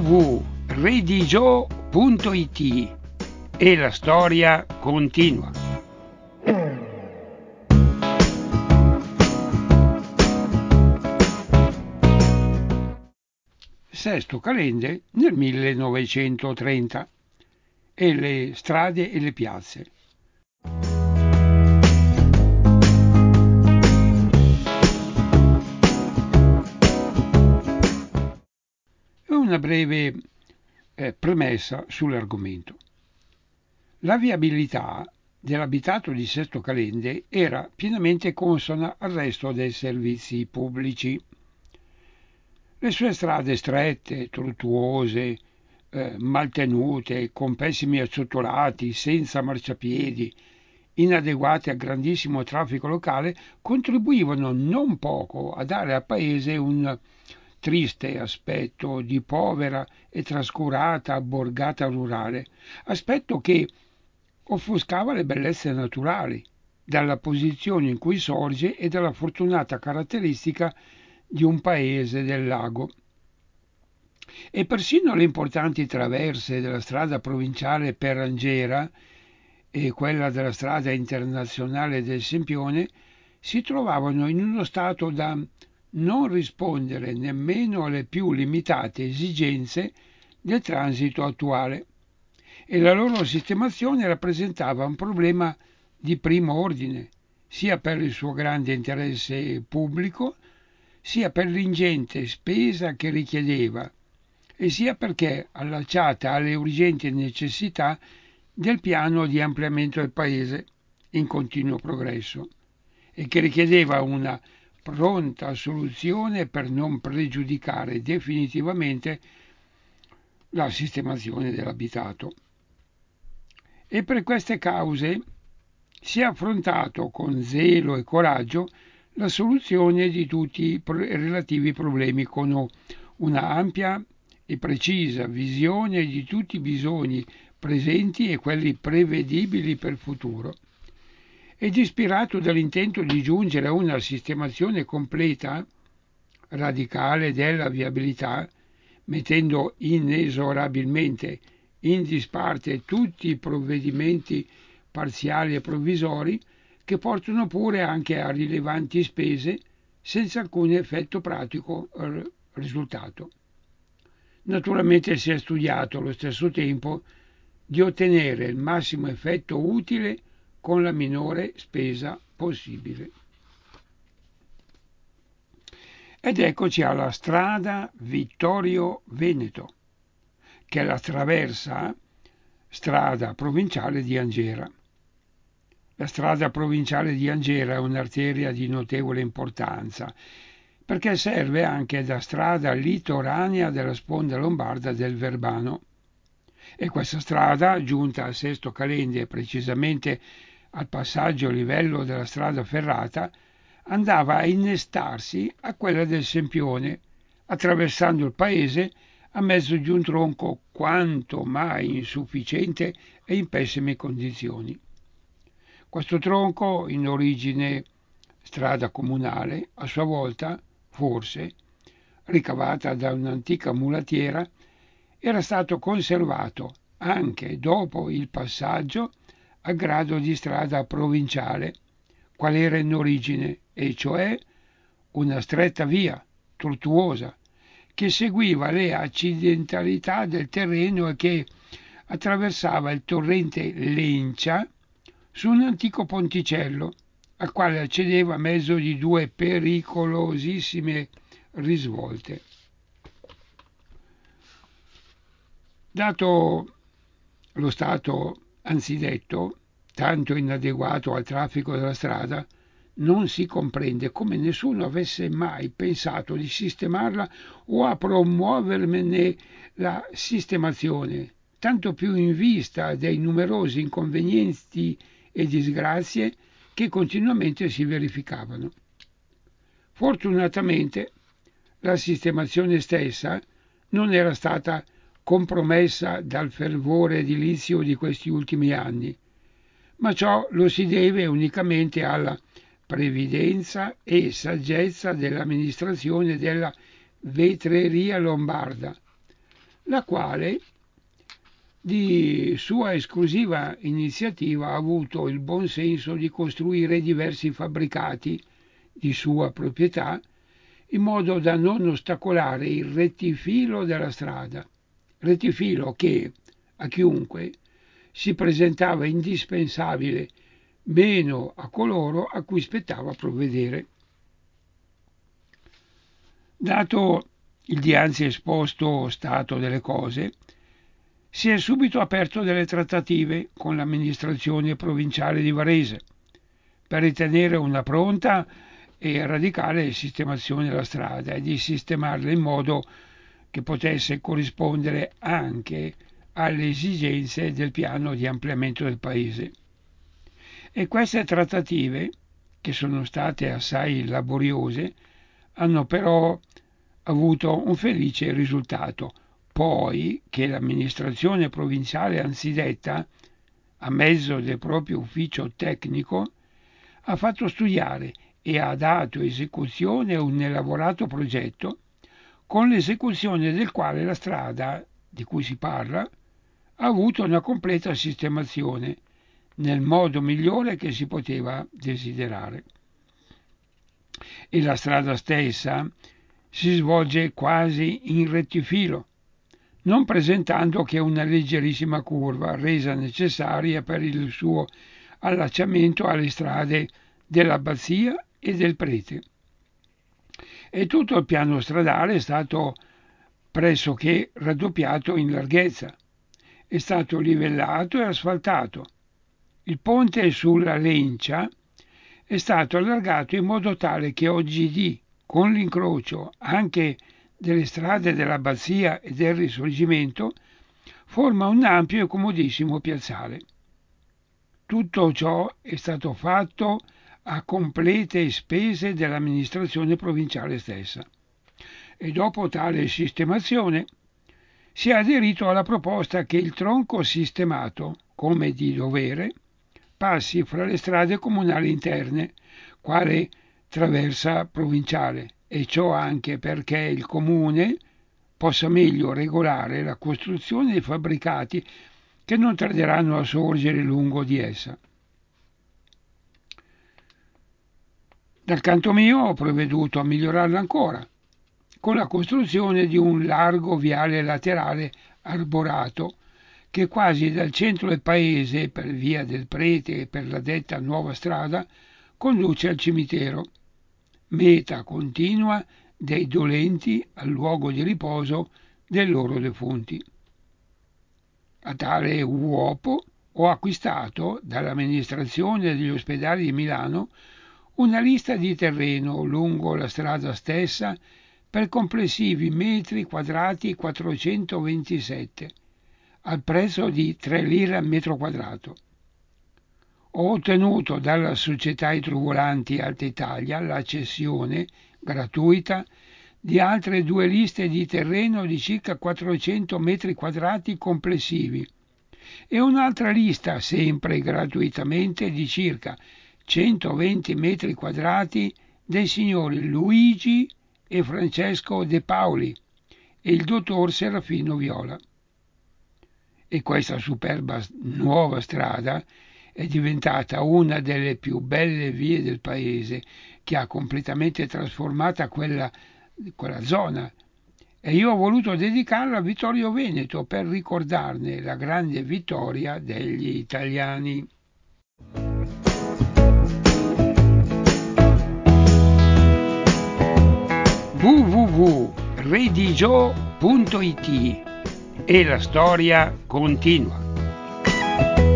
www.redigio.it e la storia continua. Sesto Calende nel 1930 e le strade e le piazze. Una breve premessa sull'argomento. La viabilità dell'abitato di Sesto Calende era pienamente consona al resto dei servizi pubblici. Le sue strade strette, tortuose, maltenute, con pessimi acciottolati, senza marciapiedi, inadeguate al grandissimo traffico locale, contribuivano non poco a dare al paese un triste aspetto di povera e trascurata borgata rurale, aspetto che offuscava le bellezze naturali, dalla posizione in cui sorge e dalla fortunata caratteristica di un paese del lago. E persino le importanti traverse della strada provinciale per Angera e quella della strada internazionale del Sempione si trovavano in uno stato da non rispondere nemmeno alle più limitate esigenze del transito attuale e la loro sistemazione rappresentava un problema di primo ordine, sia per il suo grande interesse pubblico, sia per l'ingente spesa che richiedeva e sia perché allacciata alle urgenti necessità del piano di ampliamento del paese in continuo progresso e che richiedeva una pronta soluzione per non pregiudicare definitivamente la sistemazione dell'abitato. E per queste cause si è affrontato con zelo e coraggio la soluzione di tutti i relativi problemi con una ampia e precisa visione di tutti i bisogni presenti e quelli prevedibili per il futuro. Ed ispirato dall'intento di giungere a una sistemazione completa, radicale della viabilità, mettendo inesorabilmente in disparte tutti i provvedimenti parziali e provvisori che portano pure anche a rilevanti spese senza alcun effetto pratico risultato. Naturalmente si è studiato allo stesso tempo di ottenere il massimo effetto utile con la minore spesa possibile. Ed eccoci alla strada Vittorio-Veneto, che è la traversa strada provinciale di Angera. La strada provinciale di Angera è un'arteria di notevole importanza, perché serve anche da strada litoranea della sponda lombarda del Verbano. E questa strada, giunta a Sesto Calende e precisamente al passaggio a livello della strada ferrata, andava a innestarsi a quella del Sempione, attraversando il paese a mezzo di un tronco quanto mai insufficiente e in pessime condizioni. Questo tronco, in origine strada comunale, a sua volta, forse, ricavata da un'antica mulattiera, era stato conservato anche dopo il passaggio a grado di strada provinciale, qual era in origine, e cioè una stretta via, tortuosa, che seguiva le accidentalità del terreno e che attraversava il torrente Lencia su un antico ponticello, al quale accedeva a mezzo di due pericolosissime risvolte. Dato lo stato anzidetto, tanto inadeguato al traffico della strada, non si comprende come nessuno avesse mai pensato di sistemarla o a promuoverne la sistemazione, tanto più in vista dei numerosi inconvenienti e disgrazie che continuamente si verificavano. Fortunatamente la sistemazione stessa non era stata compromessa dal fervore edilizio di questi ultimi anni, ma ciò lo si deve unicamente alla previdenza e saggezza dell'amministrazione della Vetreria Lombarda, la quale di sua esclusiva iniziativa ha avuto il buon senso di costruire diversi fabbricati di sua proprietà in modo da non ostacolare il rettifilo della strada, rettifilo che a chiunque si presentava indispensabile, meno a coloro a cui spettava provvedere. Dato il dianzi esposto stato delle cose, si è subito aperto delle trattative con l'amministrazione provinciale di Varese per ritenere una pronta e radicale sistemazione della strada e di sistemarla in modo che potesse corrispondere anche alle esigenze del piano di ampliamento del paese. E queste trattative, che sono state assai laboriose, hanno però avuto un felice risultato, poi che l'amministrazione provinciale anzidetta, a mezzo del proprio ufficio tecnico, ha fatto studiare e ha dato esecuzione a un elaborato progetto, con l'esecuzione del quale la strada di cui si parla ha avuto una completa sistemazione nel modo migliore che si poteva desiderare. E la strada stessa si svolge quasi in rettifilo, non presentando che una leggerissima curva resa necessaria per il suo allacciamento alle strade dell'Abbazia e del Prete. E tutto il piano stradale è stato pressoché raddoppiato in larghezza, è stato livellato e asfaltato. Il ponte sulla Lencia è stato allargato in modo tale che oggi, con l'incrocio anche delle strade dell'Abbazia e del Risorgimento, forma un ampio e comodissimo piazzale. Tutto ciò è stato fatto a complete spese dell'amministrazione provinciale stessa. E dopo tale sistemazione si è aderito alla proposta che il tronco sistemato, come di dovere, passi fra le strade comunali interne, quale traversa provinciale, e ciò anche perché il comune possa meglio regolare la costruzione dei fabbricati che non tarderanno a sorgere lungo di essa. Dal canto mio ho provveduto a migliorarla ancora, con la costruzione di un largo viale laterale arborato che quasi dal centro del paese, per via del Prete e per la detta nuova strada, conduce al cimitero, meta continua dei dolenti al luogo di riposo dei loro defunti. A tale uopo ho acquistato dall'amministrazione degli ospedali di Milano una lista di terreno lungo la strada stessa per complessivi metri quadrati 427, al prezzo di 3 lire al metro quadrato. Ho ottenuto dalla società Idrovolanti Alta Italia la cessione gratuita di altre 2 liste di terreno di circa 400 metri quadrati complessivi e un'altra lista, sempre gratuitamente, di circa 120 metri quadrati dei signori Luigi e Francesco De Paoli e il dottor Serafino Viola. E questa superba nuova strada è diventata una delle più belle vie del paese, che ha completamente trasformata quella zona, e io ho voluto dedicarla a Vittorio Veneto per ricordarne la grande vittoria degli italiani. www.redigio.it e la storia continua.